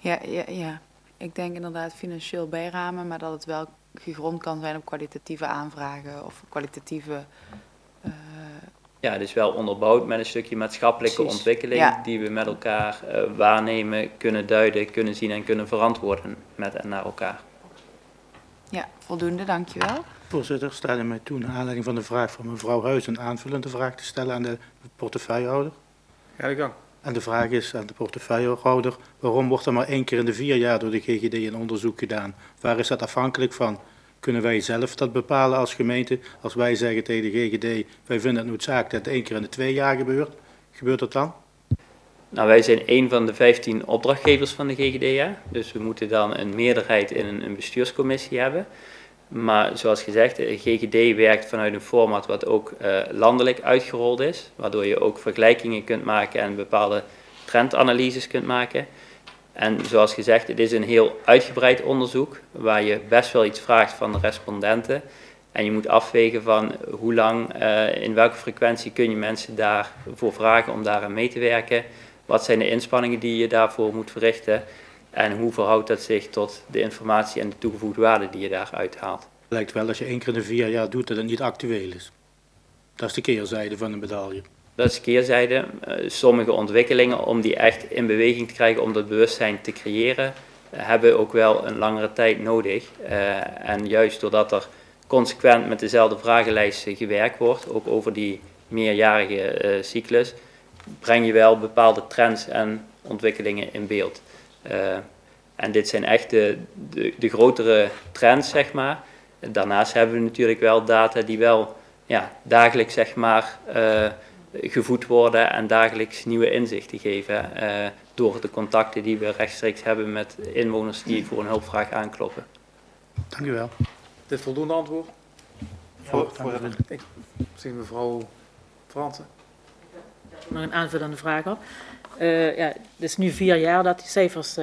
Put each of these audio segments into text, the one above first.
Ja. Ik denk inderdaad financieel bijramen, maar dat het wel gegrond kan zijn op kwalitatieve aanvragen of kwalitatieve... Ja, dus wel onderbouwd met een stukje maatschappelijke Precies. ontwikkeling die we met elkaar waarnemen, kunnen duiden, kunnen zien en kunnen verantwoorden met en naar elkaar. Ja, voldoende, dankjewel. Voorzitter, staat mij toe naar aanleiding van de vraag van mevrouw Huis een aanvullende vraag te stellen aan de portefeuillehouder. Ga je gang. En de vraag is aan de portefeuillehouder, waarom wordt er maar 1 keer in de 4 jaar door de GGD een onderzoek gedaan? Waar is dat afhankelijk van? Kunnen wij zelf dat bepalen als gemeente? Als wij zeggen tegen de GGD, wij vinden het noodzakelijk dat het 1 keer in de 2 jaar gebeurt, gebeurt dat dan? Nou, wij zijn een van de 15 opdrachtgevers van de GGD, dus we moeten dan een meerderheid in een bestuurscommissie hebben. Maar zoals gezegd, de GGD werkt vanuit een format wat ook landelijk uitgerold is, waardoor je ook vergelijkingen kunt maken en bepaalde trendanalyses kunt maken. En zoals gezegd, het is een heel uitgebreid onderzoek waar je best wel iets vraagt van de respondenten. En je moet afwegen van hoe lang, in welke frequentie kun je mensen daarvoor vragen om daaraan mee te werken. Wat zijn de inspanningen die je daarvoor moet verrichten? En hoe verhoudt dat zich tot de informatie en de toegevoegde waarde die je daaruit haalt? Het lijkt wel als je 1 keer in de 4 jaar doet dat het niet actueel is. Dat is de keerzijde van de medaille. Dat is de keerzijde. Sommige ontwikkelingen, om die echt in beweging te krijgen, om dat bewustzijn te creëren, hebben ook wel een langere tijd nodig. En juist doordat er consequent met dezelfde vragenlijsten gewerkt wordt, ook over die meerjarige cyclus, breng je wel bepaalde trends en ontwikkelingen in beeld. En dit zijn echt de grotere trends, zeg maar. Daarnaast hebben we natuurlijk wel data die wel dagelijks, zeg maar, gevoed worden en dagelijks nieuwe inzichten geven door de contacten die we rechtstreeks hebben met inwoners die voor een hulpvraag aankloppen. Dank u wel. Dit voldoende antwoord? Voorzitter. Ik zie mevrouw Fransen. Nog een aanvullende vraag op. Het is nu 4 jaar dat die cijfers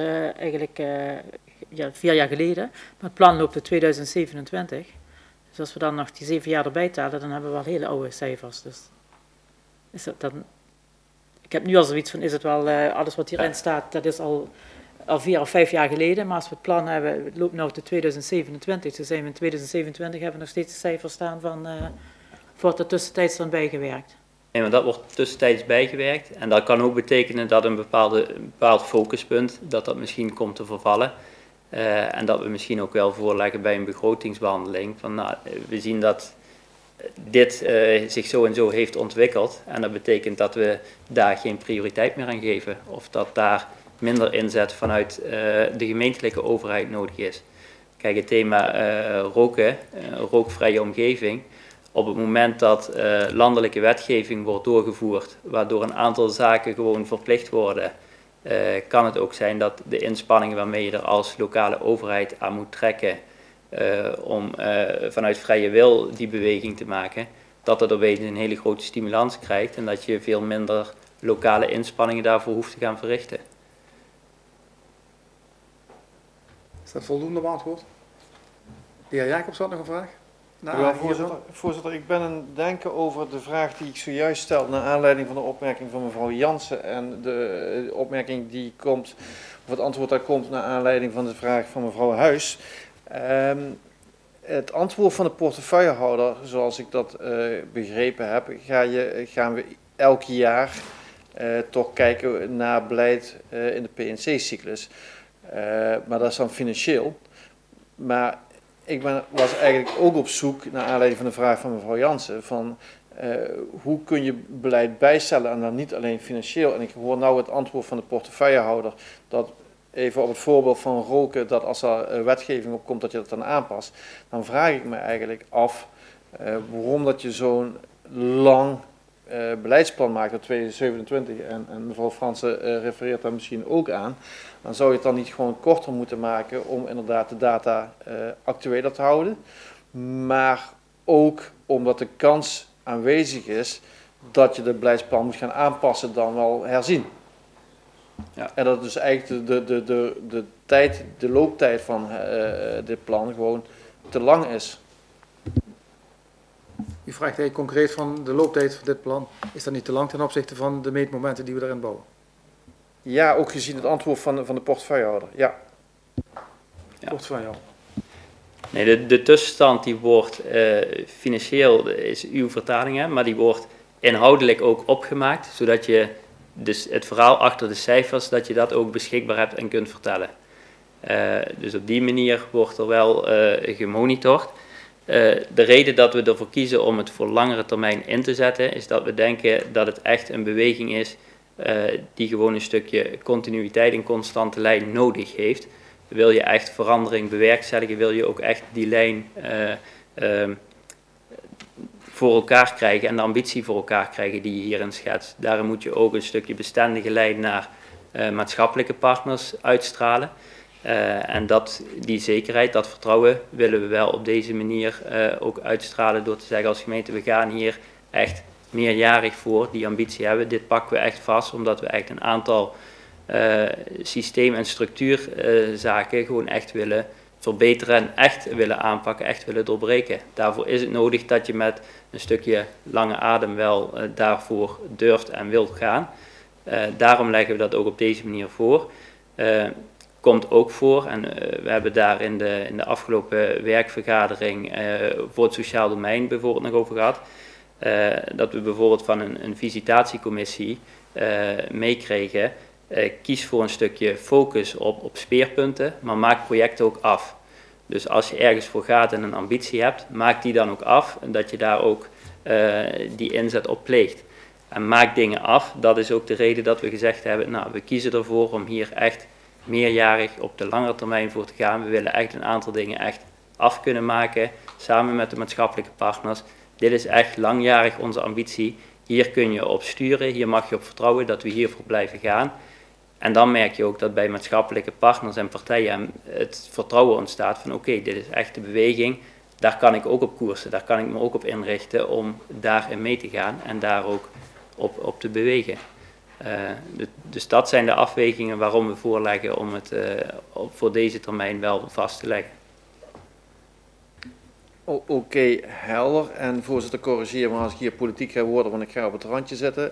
4 jaar geleden, maar het plan loopt tot 2027. Dus als we dan nog die 7 jaar erbij tellen, dan hebben we wel hele oude cijfers. Dus is dat dan, ik heb nu al zoiets van, is het wel alles wat hierin staat, dat is al 4 of 5 jaar geleden, maar als we het plan hebben, het loopt nu tot 2027, dus zijn we in 2027, hebben we nog steeds de cijfers staan van, wordt er tussentijds dan bijgewerkt. Nee, maar dat wordt tussentijds bijgewerkt en dat kan ook betekenen dat een bepaald focuspunt, dat misschien komt te vervallen. En dat we misschien ook wel voorleggen bij een begrotingsbehandeling. Van, we zien dat dit zich zo en zo heeft ontwikkeld. En dat betekent dat we daar geen prioriteit meer aan geven. Of dat daar minder inzet vanuit de gemeentelijke overheid nodig is. Kijk, het thema roken, rookvrije omgeving. Op het moment dat landelijke wetgeving wordt doorgevoerd, waardoor een aantal zaken gewoon verplicht worden, kan het ook zijn dat de inspanningen waarmee je er als lokale overheid aan moet trekken om vanuit vrije wil die beweging te maken, dat dat opeens een hele grote stimulans krijgt en dat je veel minder lokale inspanningen daarvoor hoeft te gaan verrichten. Is dat voldoende beantwoord? De heer Jacobs had nog een vraag? Ja, voorzitter, ik ben aan het denken over de vraag die ik zojuist stel naar aanleiding van de opmerking van mevrouw Jansen en de opmerking die komt, of het antwoord dat komt naar aanleiding van de vraag van mevrouw Huis. Het antwoord van de portefeuillehouder, zoals ik dat begrepen heb, gaan we elk jaar toch kijken naar beleid in de PNC-cyclus. Maar dat is dan financieel. Maar ik was eigenlijk ook op zoek, naar aanleiding van de vraag van mevrouw Jansen, van hoe kun je beleid bijstellen en dan niet alleen financieel. En ik hoor nou het antwoord van de portefeuillehouder, dat even op het voorbeeld van roken, dat als er wetgeving op komt, dat je dat dan aanpast. Dan vraag ik me eigenlijk af waarom dat je zo'n lang beleidsplan maakt tot 2027, en mevrouw Fransen refereert daar misschien ook aan, dan zou je het dan niet gewoon korter moeten maken om inderdaad de data actueler te houden, maar ook omdat de kans aanwezig is dat je de beleidsplan moet gaan aanpassen dan wel herzien. Ja. En dat dus eigenlijk de looptijd van dit plan gewoon te lang is. U vraagt eigenlijk concreet van de looptijd van dit plan. Is dat niet te lang ten opzichte van de meetmomenten die we daarin bouwen? Ja, ook gezien het antwoord van de portefeuillehouder. Ja. Ja. Portefeuille. Nee, de tussenstand die wordt financieel, is uw vertaling, hè, maar die wordt inhoudelijk ook opgemaakt, zodat je dus het verhaal achter de cijfers, dat je dat ook beschikbaar hebt en kunt vertellen. Dus op die manier wordt er wel gemonitord. De reden dat we ervoor kiezen om het voor langere termijn in te zetten, is dat we denken dat het echt een beweging is die gewoon een stukje continuïteit en constante lijn nodig heeft. Wil je echt verandering bewerkstelligen, wil je ook echt die lijn voor elkaar krijgen en de ambitie voor elkaar krijgen die je hierin schetst. Daarom moet je ook een stukje bestendige lijn naar maatschappelijke partners uitstralen. En die zekerheid, dat vertrouwen willen we wel op deze manier ook uitstralen door te zeggen als gemeente, we gaan hier echt meerjarig voor, die ambitie hebben. Dit pakken we echt vast, omdat we echt een aantal systeem- en structuurzaken gewoon echt willen verbeteren en echt willen aanpakken, echt willen doorbreken. Daarvoor is het nodig dat je met een stukje lange adem wel daarvoor durft en wilt gaan. Daarom leggen we dat ook op deze manier voor. Komt ook voor, en we hebben daar in de afgelopen werkvergadering voor het sociaal domein bijvoorbeeld nog over gehad, dat we bijvoorbeeld van een visitatiecommissie meekregen, kies voor een stukje focus op speerpunten, maar maak projecten ook af. Dus als je ergens voor gaat en een ambitie hebt, maak die dan ook af en dat je daar ook die inzet op pleegt. En maak dingen af, dat is ook de reden dat we gezegd hebben, nou, we kiezen ervoor om hier echt meerjarig op de langere termijn voor te gaan. We willen echt een aantal dingen echt af kunnen maken, samen met de maatschappelijke partners. Dit is echt langjarig onze ambitie. Hier kun je op sturen, hier mag je op vertrouwen dat we hiervoor blijven gaan. En dan merk je ook dat bij maatschappelijke partners en partijen het vertrouwen ontstaat van oké, dit is echt de beweging. Daar kan ik ook op koersen, daar kan ik me ook op inrichten om daarin mee te gaan en daar ook op te bewegen. Dus dat zijn de afwegingen waarom we voorleggen om het voor deze termijn wel vast te leggen. Oké, helder. En voorzitter, corrigeer me als ik hier politiek ga worden, want ik ga op het randje zitten.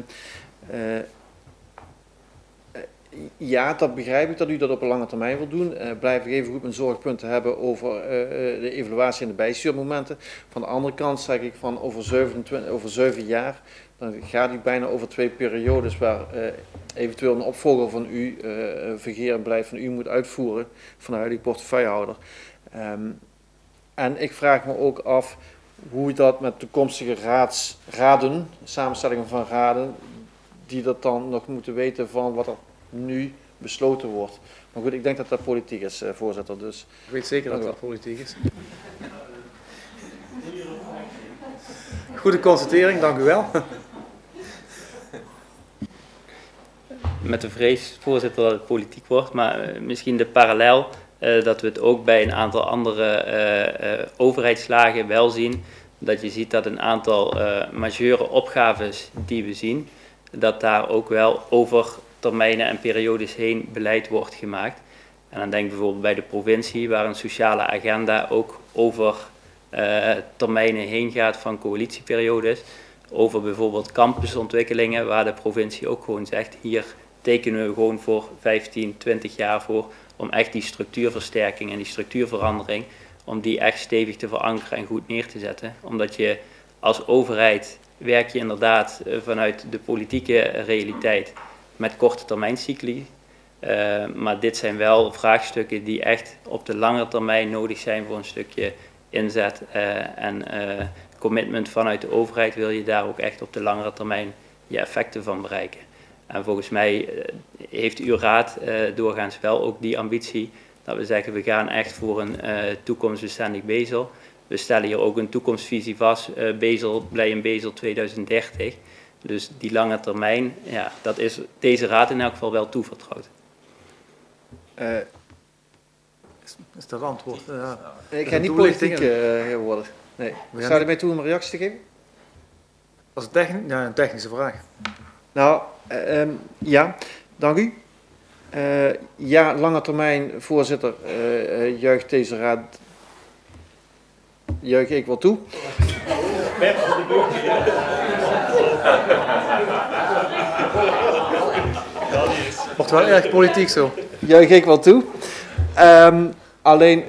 Ja, dat begrijp ik dat u dat op een lange termijn wil doen. Blijf ik even goed mijn zorgpunten hebben over de evaluatie en de bijstuurmomenten. Van de andere kant zeg ik van over 7 jaar, dan gaat u bijna over 2 periodes waar eventueel een opvolger van u, vergerend beleid van u moet uitvoeren vanuit die portefeuillehouder. En ik vraag me ook af hoe dat met toekomstige raden, samenstellingen van raden, die dat dan nog moeten weten van wat er nu besloten wordt. Maar goed, ik denk dat dat politiek is, voorzitter. Dus. Ik weet zeker dat dat politiek is. Goede constatering, dank u wel. Met de vrees, voorzitter, dat het politiek wordt, maar misschien de parallel dat we het ook bij een aantal andere overheidslagen wel zien. Dat je ziet dat een aantal majeure opgaves die we zien, dat daar ook wel over termijnen en periodes heen beleid wordt gemaakt. En dan denk ik bijvoorbeeld bij de provincie, waar een sociale agenda ook over termijnen heen gaat van coalitieperiodes. Over bijvoorbeeld campusontwikkelingen, waar de provincie ook gewoon zegt, hier tekenen we gewoon voor 15, 20 jaar voor, om echt die structuurversterking en die structuurverandering, om die echt stevig te verankeren en goed neer te zetten. Omdat je als overheid werk je inderdaad vanuit de politieke realiteit met korte termijncycli. Maar dit zijn wel vraagstukken die echt op de lange termijn nodig zijn voor een stukje inzet en commitment vanuit de overheid. Wil je daar ook echt op de langere termijn je effecten van bereiken. En volgens mij heeft uw raad doorgaans wel ook die ambitie dat we zeggen we gaan echt voor een toekomstbestendig Bezel. We stellen hier ook een toekomstvisie vast, Blij en Bezel 2030. Dus die lange termijn, ja, dat is deze raad in elk geval wel toevertrouwd. Is dat antwoord? Ik ga niet politiek worden. Nee. Zou je mij toe om een reactie te geven? Als een technische vraag. Nou, ja, dank u. Ja, lange termijn, voorzitter, juicht deze raad, juich ik wel toe. wordt wel erg politiek zo. Juich ik wel toe. Alleen,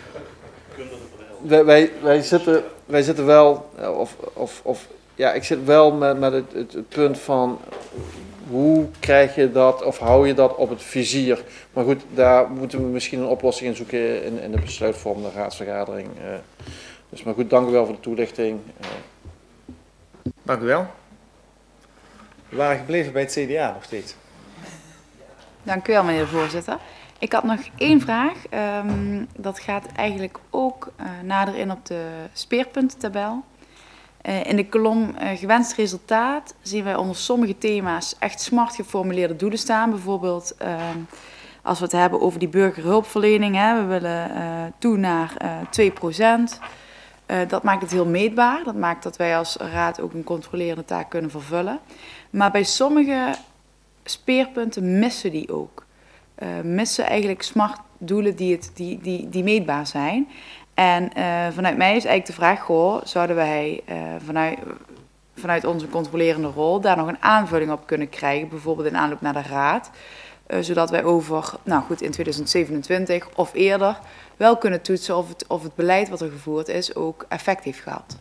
wij zitten wel, ik zit wel met het punt van hoe krijg je dat of hou je dat op het vizier. Maar goed, daar moeten we misschien een oplossing in zoeken in de besluitvormende raadsvergadering. Dus maar goed, dank u wel voor de toelichting. Dank u wel. We waren gebleven bij het CDA nog steeds. Dank u wel, meneer de voorzitter. Ik had nog één vraag. Dat gaat eigenlijk ook nader in op de speerpuntentabel. In de kolom gewenst resultaat zien wij onder sommige thema's echt smart geformuleerde doelen staan. Bijvoorbeeld als we het hebben over die burgerhulpverlening. Hè, we willen toe naar 2%. Dat maakt het heel meetbaar. Dat maakt dat wij als raad ook een controlerende taak kunnen vervullen. Maar bij sommige speerpunten missen die ook. Missen eigenlijk smart doelen die meetbaar zijn. En vanuit mij is eigenlijk de vraag, zouden wij vanuit onze controlerende rol daar nog een aanvulling op kunnen krijgen, bijvoorbeeld in aanloop naar de raad, zodat wij in 2027 of eerder wel kunnen toetsen of het beleid wat er gevoerd is ook effect heeft gehad.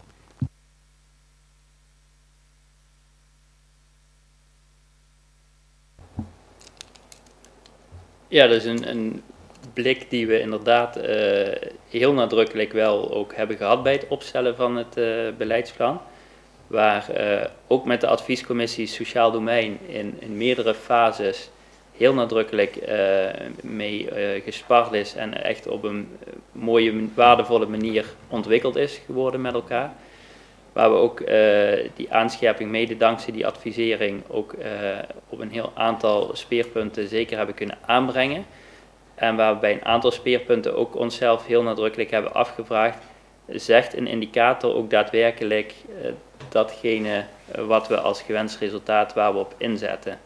Ja, dat is een blik die we inderdaad heel nadrukkelijk wel ook hebben gehad bij het opstellen van het beleidsplan. Waar ook met de adviescommissie Sociaal Domein in meerdere fases heel nadrukkelijk mee gespart is en echt op een mooie, waardevolle manier ontwikkeld is geworden met elkaar. Waar we ook die aanscherping mede dankzij die advisering ook op een heel aantal speerpunten zeker hebben kunnen aanbrengen. En waar we bij een aantal speerpunten ook onszelf heel nadrukkelijk hebben afgevraagd, zegt een indicator ook daadwerkelijk datgene wat we als gewenst resultaat waar we op inzetten.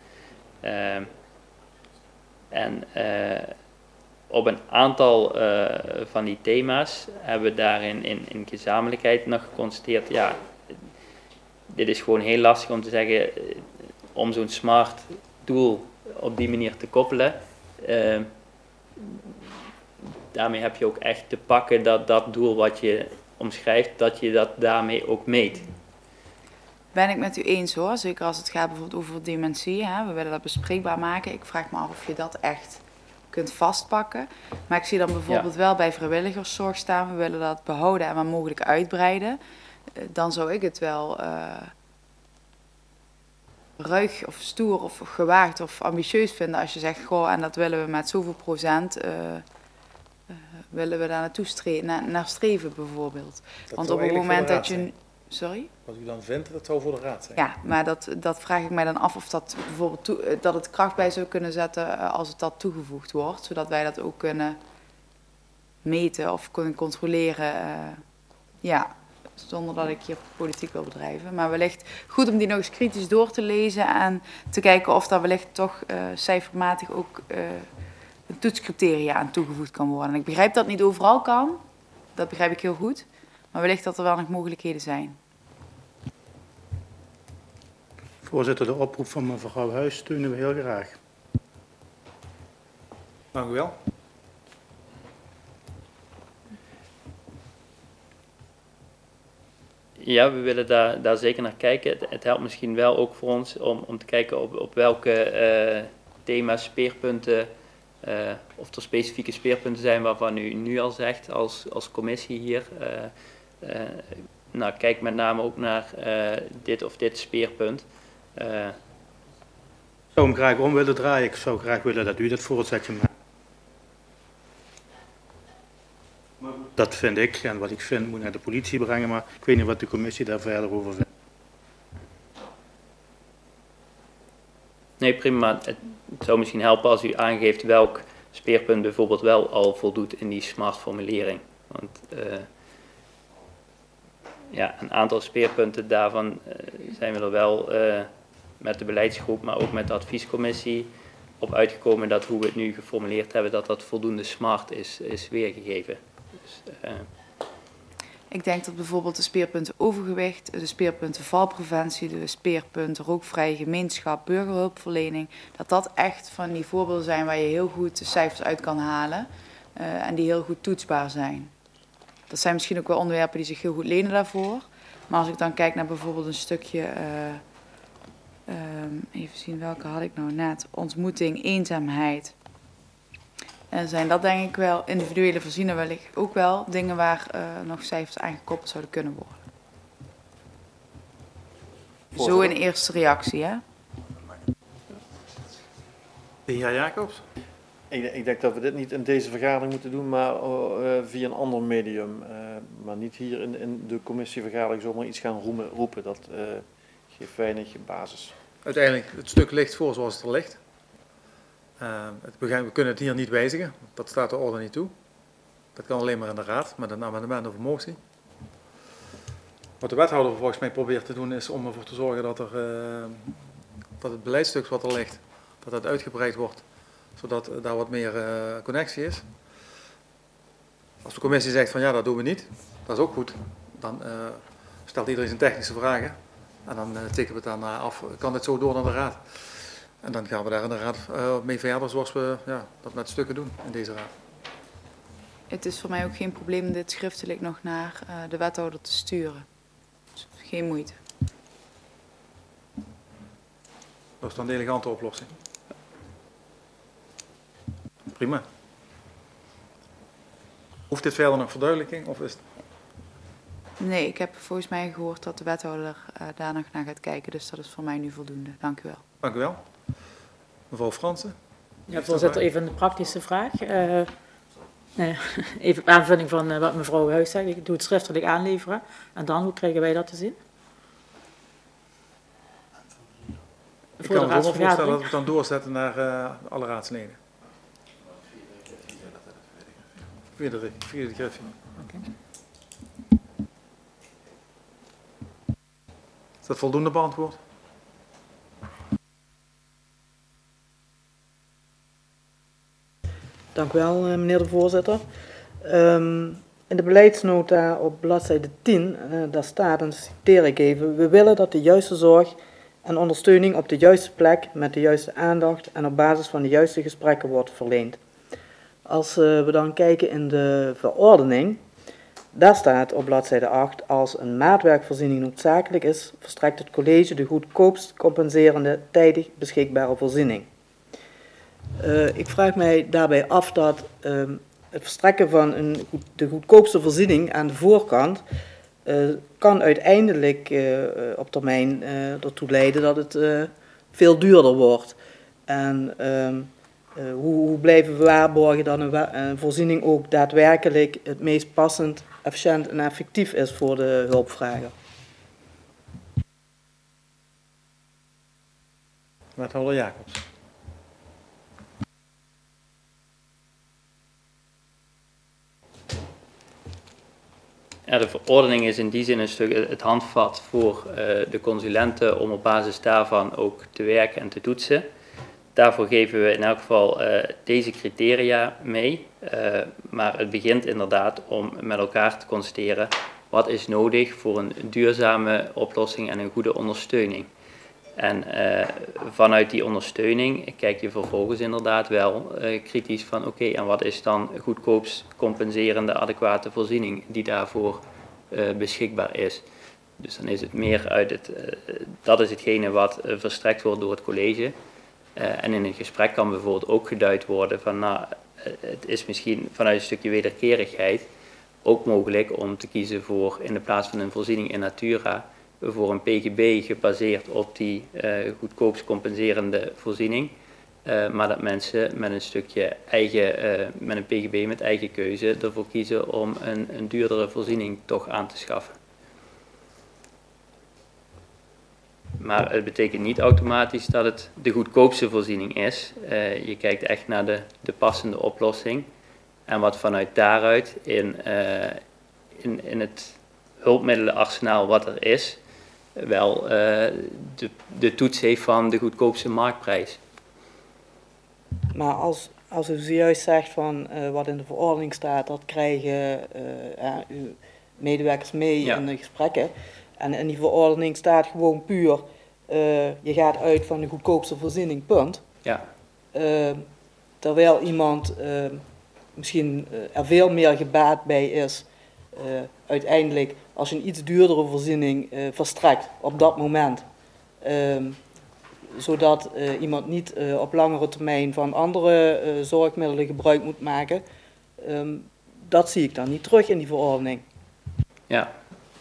Op een aantal van die thema's hebben we daarin in gezamenlijkheid nog geconstateerd, ja, dit is gewoon heel lastig om te zeggen, om zo'n smart doel op die manier te koppelen. Daarmee heb je ook echt te pakken dat doel wat je omschrijft, dat je dat daarmee ook meet. Ben ik met u eens hoor, zeker als het gaat bijvoorbeeld over dementie. Hè? We willen dat bespreekbaar maken. Ik vraag me af of je dat echt kunt vastpakken. Maar ik zie dan bijvoorbeeld wel bij vrijwilligerszorg staan, we willen dat behouden en waar mogelijk uitbreiden. Dan zou ik het wel ruig of stoer of gewaagd of ambitieus vinden als je zegt, en dat willen we met zoveel procent, willen we daar naar streven bijvoorbeeld. Want op het moment dat je... Sorry? Wat u dan vindt, dat zou voor de raad zijn. Ja, maar dat vraag ik mij dan af of dat bijvoorbeeld dat het kracht bij zou kunnen zetten als het dat toegevoegd wordt, zodat wij dat ook kunnen meten of kunnen controleren. Zonder dat ik hier politiek wil bedrijven. Maar wellicht goed om die nog eens kritisch door te lezen en te kijken of daar wellicht toch cijfermatig ook een toetscriteria aan toegevoegd kan worden. En ik begrijp dat het niet overal kan, dat begrijp ik heel goed, maar wellicht dat er wel nog mogelijkheden zijn. Voorzitter, de oproep van mevrouw Huis steunen we heel graag. Dank u wel. Ja, we willen daar zeker naar kijken. Het helpt misschien wel ook voor ons om te kijken op welke thema's, speerpunten, of er specifieke speerpunten zijn waarvan u nu al zegt als commissie hier. Kijk met name ook naar dit of dit speerpunt. Ik zou hem graag om willen draaien. Ik zou graag willen dat u dat voorzetje maakt. Dat vind ik, en wat ik vind moet naar de politie brengen, maar ik weet niet wat de commissie daar verder over vindt. Nee, prima. Het zou misschien helpen als u aangeeft welk speerpunt bijvoorbeeld wel al voldoet in die smart formulering. Want een aantal speerpunten daarvan zijn we er wel met de beleidsgroep, maar ook met de adviescommissie op uitgekomen dat hoe we het nu geformuleerd hebben, dat voldoende smart is weergegeven. Dus, Ik denk dat bijvoorbeeld de speerpunten overgewicht, de speerpunten valpreventie, de speerpunten rookvrije gemeenschap, burgerhulpverlening, dat dat echt van die voorbeelden zijn waar je heel goed de cijfers uit kan halen en die heel goed toetsbaar zijn. Dat zijn misschien ook wel onderwerpen die zich heel goed lenen daarvoor. Maar als ik dan kijk naar bijvoorbeeld een stukje, even zien welke had ik nou net, ontmoeting, eenzaamheid. En zijn dat denk ik wel, individuele voorzieningen wellicht ook wel dingen waar nog cijfers aan gekoppeld zouden kunnen worden. Zo in eerste reactie, hè? De heer Jacobs? Ik denk dat we dit niet in deze vergadering moeten doen, maar via een ander medium. Maar niet hier in de commissievergadering zomaar iets gaan roepen. Dat geeft weinig basis. Uiteindelijk, het stuk ligt voor zoals het er ligt. We kunnen het hier niet wijzigen, dat staat de orde niet toe. Dat kan alleen maar in de raad, met een amendement of een motie. Wat de wethouder volgens mij probeert te doen is om ervoor te zorgen dat het beleidstuk wat er ligt, dat het uitgebreid wordt, zodat daar wat meer connectie is. Als de commissie zegt van ja, dat doen we niet, dat is ook goed. Dan stelt iedereen zijn technische vragen en dan tekenen we het dan af. Kan dit zo door naar de raad? En dan gaan we daar in de raad mee verder zoals we dat met stukken doen in deze raad. Het is voor mij ook geen probleem om dit schriftelijk nog naar de wethouder te sturen. Dus geen moeite. Dat is dan de elegante oplossing. Prima. Hoeft dit verder nog verduidelijking? Of is het... Nee, ik heb volgens mij gehoord dat de wethouder daar nog naar gaat kijken. Dus dat is voor mij nu voldoende. Dank u wel. Dank u wel. Mevrouw Fransen. Ja, voorzitter, even een praktische vraag. Even op aanvulling van wat mevrouw Huis zegt. Ik doe het schriftelijk aanleveren. En dan, hoe krijgen wij dat te zien? Ik kan me zo voorstellen dat we het dan doorzetten naar alle raadsleden. Via de griffie. Okay. Is dat voldoende beantwoord? Dank u wel, meneer de voorzitter. In de beleidsnota op bladzijde 10, daar staat, en citeer ik even, we willen dat de juiste zorg en ondersteuning op de juiste plek, met de juiste aandacht en op basis van de juiste gesprekken wordt verleend. Als we dan kijken in de verordening, daar staat op bladzijde 8, als een maatwerkvoorziening noodzakelijk is, verstrekt het college de goedkoopst compenserende tijdig beschikbare voorziening. Ik vraag mij daarbij af dat het verstrekken van de goedkoopste voorziening aan de voorkant kan uiteindelijk op termijn ertoe leiden dat het veel duurder wordt. En hoe blijven we waarborgen dat een voorziening ook daadwerkelijk het meest passend, efficiënt en effectief is voor de hulpvrager? Wethouder Jacobs. Ja, de verordening is in die zin een stuk het handvat voor de consulenten om op basis daarvan ook te werken en te toetsen. Daarvoor geven we in elk geval deze criteria mee, maar het begint inderdaad om met elkaar te constateren wat is nodig voor een duurzame oplossing en een goede ondersteuning. En vanuit die ondersteuning kijk je vervolgens inderdaad wel kritisch van oké, en wat is dan goedkoopst compenserende adequate voorziening die daarvoor beschikbaar is. Dus dan is het meer uit dat is hetgene wat verstrekt wordt door het college. En in een gesprek kan bijvoorbeeld ook geduid worden van nou, het is misschien vanuit een stukje wederkerigheid ook mogelijk om te kiezen voor in de plaats van een voorziening in natura voor een PGB gebaseerd op die goedkoopst compenserende voorziening. Maar dat mensen met een stukje met een PGB met eigen keuze ervoor kiezen om een duurdere voorziening toch aan te schaffen. Maar het betekent niet automatisch dat het de goedkoopste voorziening is. Je kijkt echt naar de passende oplossing. En wat vanuit daaruit in het hulpmiddelenarsenaal wat er is, wel de toets heeft van de goedkoopste marktprijs. Maar als u zojuist zegt van wat in de verordening staat, dat krijgen medewerkers mee Ja. in de gesprekken. En in die verordening staat gewoon puur, je gaat uit van de goedkoopste voorziening, punt. Ja, Terwijl iemand misschien er veel meer gebaat bij is, uiteindelijk als je een iets duurdere voorziening verstrekt op dat moment. Zodat iemand niet op langere termijn van andere zorgmiddelen gebruik moet maken. Dat zie ik dan niet terug in die verordening. ja.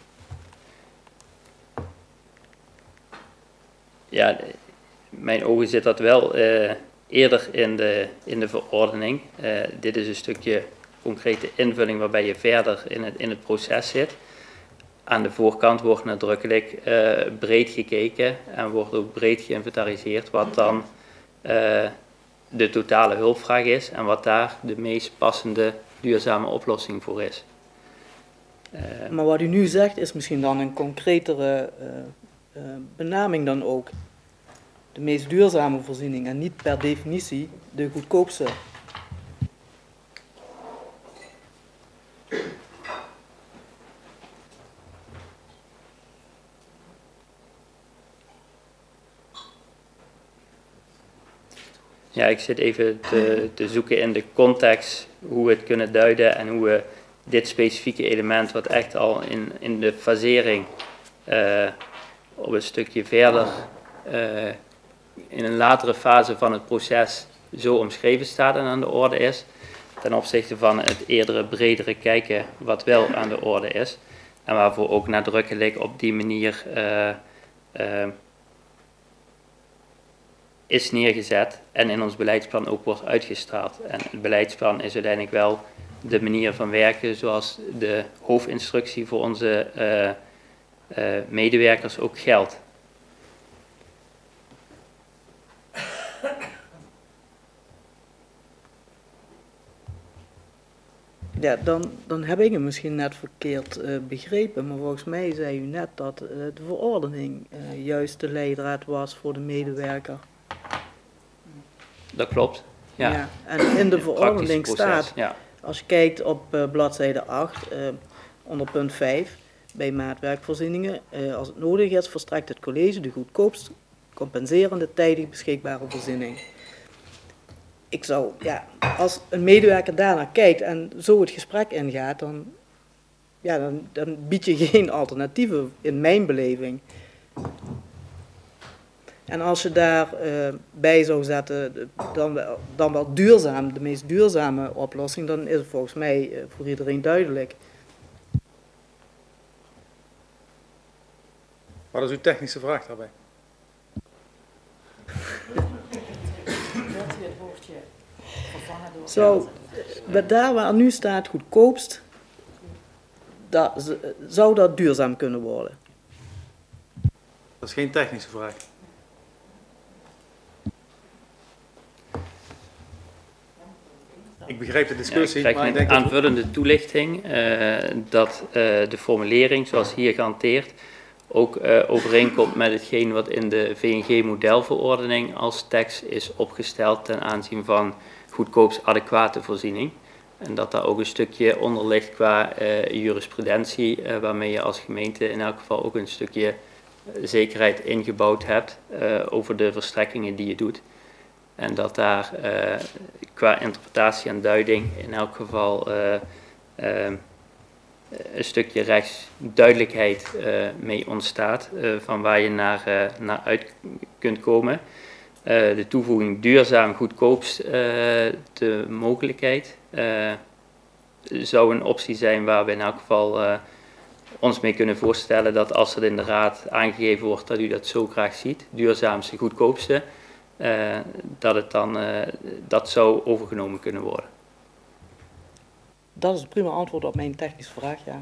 Ja, mijn ogen zit dat wel eerder in de verordening. Dit is een stukje concrete invulling waarbij je verder in het proces zit. Aan de voorkant wordt nadrukkelijk breed gekeken en wordt ook breed geïnventariseerd wat dan de totale hulpvraag is en wat daar de meest passende duurzame oplossing voor is. Maar wat u nu zegt is misschien dan een concretere benaming dan ook. De meest duurzame voorziening en niet per definitie de goedkoopste. Ja, ik zit even te zoeken in de context hoe we het kunnen duiden en hoe we dit specifieke element wat echt al in de fasering op een stukje verder in een latere fase van het proces zo omschreven staat en aan de orde is, ten opzichte van het eerdere bredere kijken wat wel aan de orde is en waarvoor ook nadrukkelijk op die manier is neergezet en in ons beleidsplan ook wordt uitgestraald. En het beleidsplan is uiteindelijk wel de manier van werken zoals de hoofdinstructie voor onze medewerkers ook geldt. Ja, dan heb ik hem misschien net verkeerd begrepen, maar volgens mij zei u net dat de verordening juist de leidraad was voor de medewerker. Dat klopt. Ja. Ja, en in de verordening Praktisch proces, staat, ja. als je kijkt op bladzijde 8, onder punt 5, bij maatwerkvoorzieningen, als het nodig is, verstrekt het college de goedkoopst compenserende tijdig beschikbare voorziening. Ik zou, ja, als een medewerker daarnaar kijkt en zo het gesprek ingaat, dan bied je geen alternatieven in mijn beleving. En als je daarbij zou zetten, dan wel duurzaam, de meest duurzame oplossing, dan is het volgens mij voor iedereen duidelijk. Wat is uw technische vraag daarbij? Zo, daar waar nu staat goedkoopst, zou dat duurzaam kunnen worden? Dat is geen technische vraag. Ik begrijp de discussie, Ja, ik maar ik krijg denk een dat... aanvullende toelichting dat de formulering zoals hier gehanteerd ook overeenkomt met hetgeen wat in de VNG-modelverordening als tekst is opgesteld ten aanzien van goedkoopst adequate voorziening. En dat daar ook een stukje onder ligt qua jurisprudentie, waarmee je als gemeente in elk geval ook een stukje zekerheid ingebouwd hebt over de verstrekkingen die je doet. En dat daar qua interpretatie en duiding in elk geval een stukje rechtsduidelijkheid mee ontstaat van waar je naar uit kunt komen. De toevoeging duurzaam goedkoopst de mogelijkheid zou een optie zijn waar we in elk geval ons mee kunnen voorstellen dat als het in de raad aangegeven wordt dat u dat zo graag ziet, duurzaamste goedkoopste, dat het dan dat zou overgenomen kunnen worden. Dat is een prima antwoord op mijn technische vraag, ja.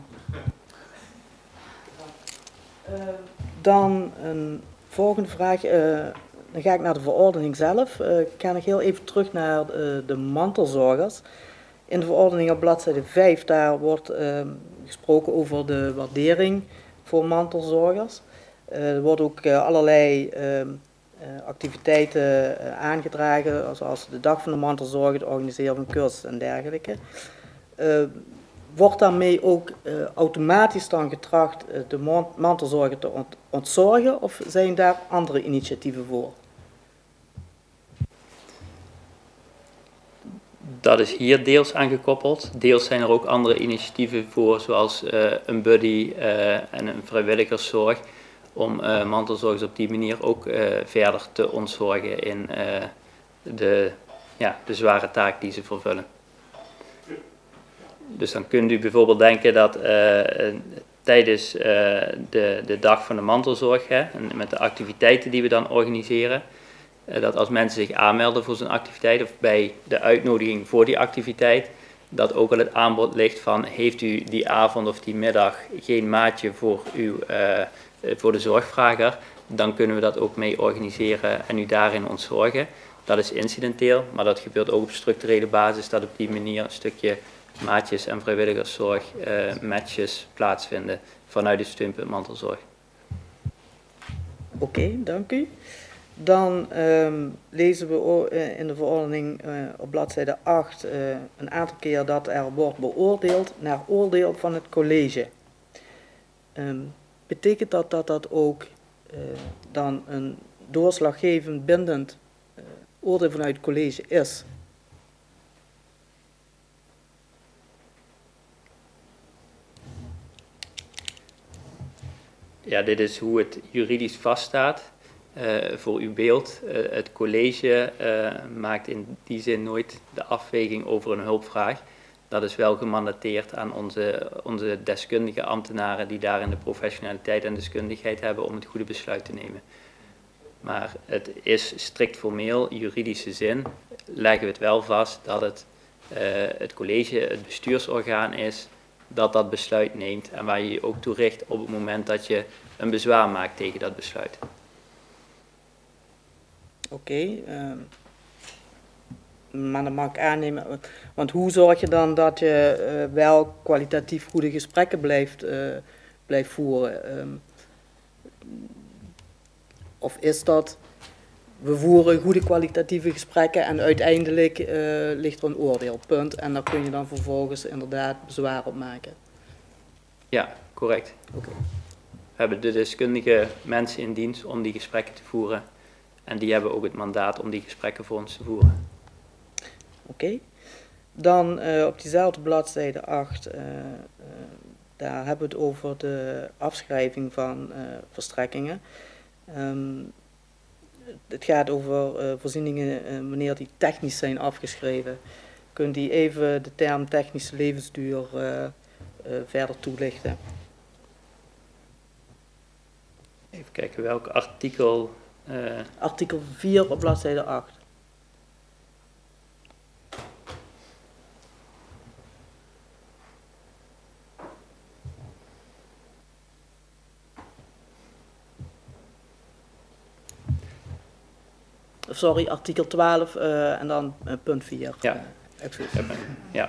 Dan een volgende vraag. Dan ga ik naar de verordening zelf. Ik ga nog heel even terug naar de mantelzorgers. In de verordening op bladzijde 5, daar wordt gesproken over de waardering voor mantelzorgers. Er worden ook allerlei activiteiten aangedragen, zoals de dag van de mantelzorger, het organiseren van cursussen en dergelijke. wordt daarmee ook automatisch dan getracht de mantelzorger te ontzorgen of zijn daar andere initiatieven voor? Dat is hier deels aan gekoppeld. Deels zijn er ook andere initiatieven voor, zoals een buddy en een vrijwilligerszorg, om mantelzorgers op die manier ook verder te ontzorgen in de zware taak die ze vervullen. Dus dan kunt u bijvoorbeeld denken dat tijdens de dag van de mantelzorg, en met de activiteiten die we dan organiseren, dat als mensen zich aanmelden voor zo'n activiteit of bij de uitnodiging voor die activiteit, dat ook al het aanbod ligt van heeft u die avond of die middag geen maatje voor de zorgvrager, dan kunnen we dat ook mee organiseren en u daarin ontzorgen. Dat is incidenteel, maar dat gebeurt ook op structurele basis, dat op die manier een stukje maatjes en vrijwilligerszorg, matches plaatsvinden vanuit het steunpunt mantelzorg. Oké, dank u. Dan lezen we in de verordening op bladzijde 8 een aantal keer dat er wordt beoordeeld naar oordeel van het college. Betekent dat ook dan een doorslaggevend bindend oordeel vanuit het college is? Ja, dit is hoe het juridisch vaststaat. Voor uw beeld, het college maakt in die zin nooit de afweging over een hulpvraag. Dat is wel gemandateerd aan onze deskundige ambtenaren die daarin de professionaliteit en deskundigheid hebben om het goede besluit te nemen. Maar het is strikt formeel, juridische zin, leggen we het wel vast dat het college het bestuursorgaan is dat besluit neemt en waar je je ook toe richt op het moment dat je een bezwaar maakt tegen dat besluit. Oké, maar dan mag ik aannemen, want hoe zorg je dan dat je wel kwalitatief goede gesprekken blijft voeren? Of is dat, we voeren goede kwalitatieve gesprekken en uiteindelijk ligt er een oordeelpunt en daar kun je dan vervolgens inderdaad bezwaar op maken? Ja, correct. Oké. We hebben de deskundige mensen in dienst om die gesprekken te voeren. En die hebben ook het mandaat om die gesprekken voor ons te voeren. Oké. Dan op diezelfde bladzijde 8, daar hebben we het over de afschrijving van verstrekkingen. Het gaat over voorzieningen wanneer die technisch zijn afgeschreven. Kunt u even de term technische levensduur verder toelichten? Even kijken welk artikel. Artikel 4 op bladzijde 8. Sorry, artikel 12 en dan punt 4. Ja. Excuus. Ja.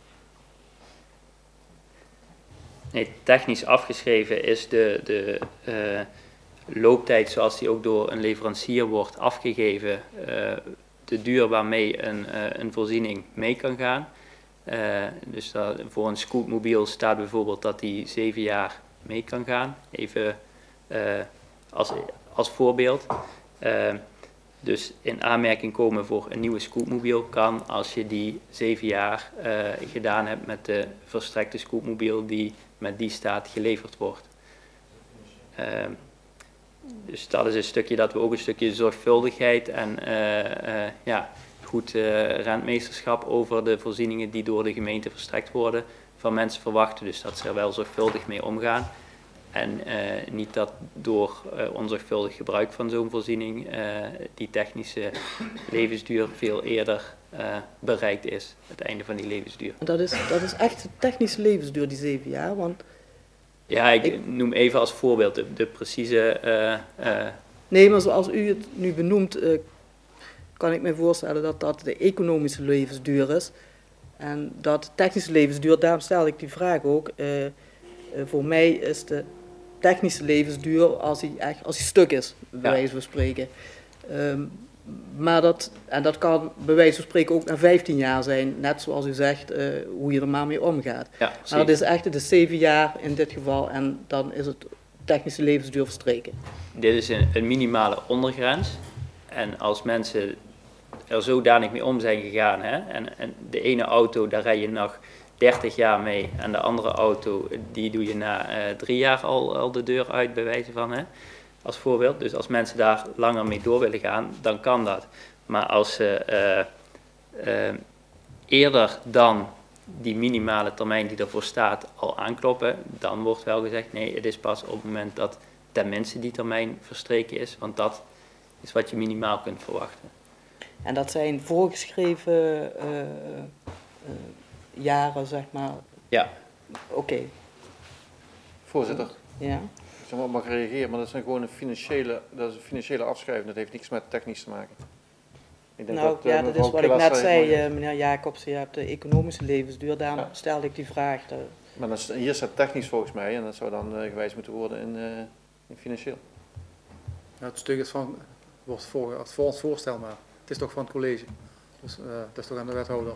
Nee, technisch afgeschreven is de looptijd zoals die ook door een leverancier wordt afgegeven, de duur waarmee een voorziening mee kan gaan. Dus voor een scootmobiel staat bijvoorbeeld dat die 7 jaar mee kan gaan. Even als voorbeeld. Dus in aanmerking komen voor een nieuwe scootmobiel kan als je die 7 jaar gedaan hebt met de verstrekte scootmobiel die met die staat geleverd wordt. Dus dat is een stukje dat we ook een stukje zorgvuldigheid en goed rentmeesterschap over de voorzieningen die door de gemeente verstrekt worden van mensen verwachten. Dus dat ze er wel zorgvuldig mee omgaan. En niet dat door onzorgvuldig gebruik van zo'n voorziening die technische levensduur veel eerder bereikt is, het einde van die levensduur. Dat is echt de technische levensduur, die 7 jaar, want... Ja, ik noem even als voorbeeld de precieze... Nee, maar zoals u het nu benoemt, kan ik me voorstellen dat dat de economische levensduur is. En dat de technische levensduur, daarom stel ik die vraag ook. Voor mij is de technische levensduur als hij stuk is, bij wijze van spreken. Maar dat kan bij wijze van spreken ook na 15 jaar zijn, net zoals u zegt, hoe je er maar mee omgaat. Ja, Maar het is echt, het is 7 jaar in dit geval en dan is het technische levensduur verstreken. Dit is een minimale ondergrens. En als mensen er zodanig mee om zijn gegaan, hè, en de ene auto, daar rij je nog 30 jaar mee, en de andere auto, die doe je na 3 jaar al de deur uit, bij wijze van, hè, als voorbeeld. Dus als mensen daar langer mee door willen gaan, dan kan dat. Maar als ze eerder dan die minimale termijn die ervoor staat al aankloppen, dan wordt wel gezegd, nee, het is pas op het moment dat tenminste die termijn verstreken is, want dat is wat je minimaal kunt verwachten. En dat zijn voorgeschreven jaren, zeg maar. Ja. Oké. Voorzitter, Ja. ik zeg maar, mag reageren, maar dat is gewoon een financiële afschrijving. Dat heeft niks met technisch te maken. Ik denk Nou ja, dat is mevrouw wat ik net Klassa zei, heeft meneer Jacobs. Je hebt de economische levensduur, daarom Ja. stelde ik die vraag. maar hier staat technisch volgens mij en dat zou dan gewijzigd moeten worden in financieel. Ja, het stuk is wordt voor ons voorstel, maar het is toch van het college. Dus het is toch aan de wethouder.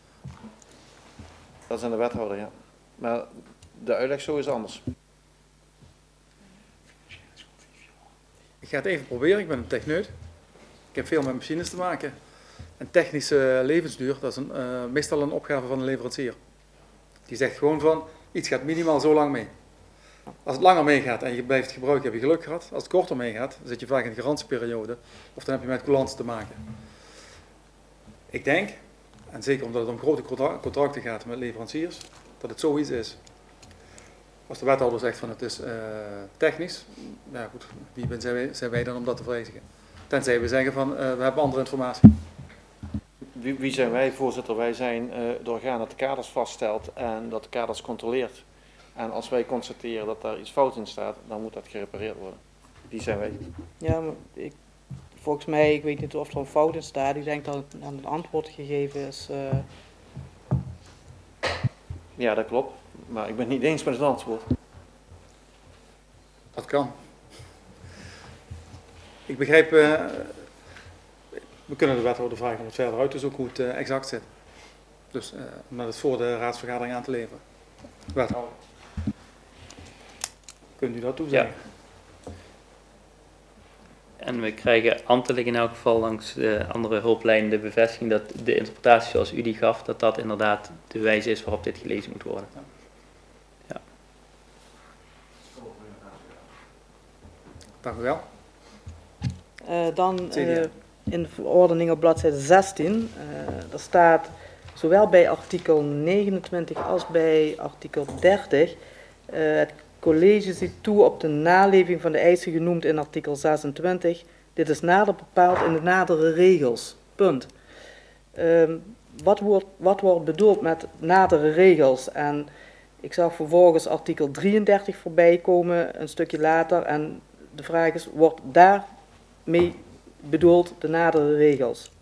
Dat is aan de wethouder, ja. Maar de uitleg zo is anders. Ik ga het even proberen, ik ben een techneut. Ik heb veel met machines te maken. En technische levensduur, dat is meestal een opgave van de leverancier. Die zegt gewoon van, iets gaat minimaal zo lang mee. Als het langer meegaat en je blijft gebruiken, heb je geluk gehad. Als het korter meegaat, dan zit je vaak in de garantieperiode. Of dan heb je met coulants te maken. Ik denk, en zeker omdat het om grote contracten gaat met leveranciers, dat het zoiets is. Als de wethouder zegt van het is technisch, ja goed, wie zijn wij dan om dat te wijzigen? Tenzij we zeggen van we hebben andere informatie. Wie zijn wij, voorzitter? Wij zijn het orgaan dat de kaders vaststelt en dat de kaders controleert. En als wij constateren dat daar iets fout in staat, dan moet dat gerepareerd worden. Die zijn wij. Ja, maar volgens mij, ik weet niet of er een fout in staat. Ik denk dat het aan het antwoord gegeven is. Ja, dat klopt. Maar ik ben het niet eens met het antwoord. Dat kan. Ik begrijp, we kunnen de wethouder vragen om het verder uit te zoeken hoe het exact zit. Dus om het voor de raadsvergadering aan te leveren. Wethouder. Kunt u dat toezeggen? En we krijgen ambtelijk in elk geval langs de andere hulplijnen de bevestiging dat de interpretatie zoals u die gaf, dat dat inderdaad de wijze is waarop dit gelezen moet worden. Ja. Dank u wel. Dan CDA. in de verordening op bladzijde 16, daar staat zowel bij artikel 29 als bij artikel 30, het college ziet toe op de naleving van de eisen genoemd in artikel 26. Dit is nader bepaald in de nadere regels. Punt. Wat wordt bedoeld met nadere regels? En ik zag vervolgens artikel 33 voorbij komen, een stukje later. En de vraag is, wordt daarmee bedoeld de nadere regels?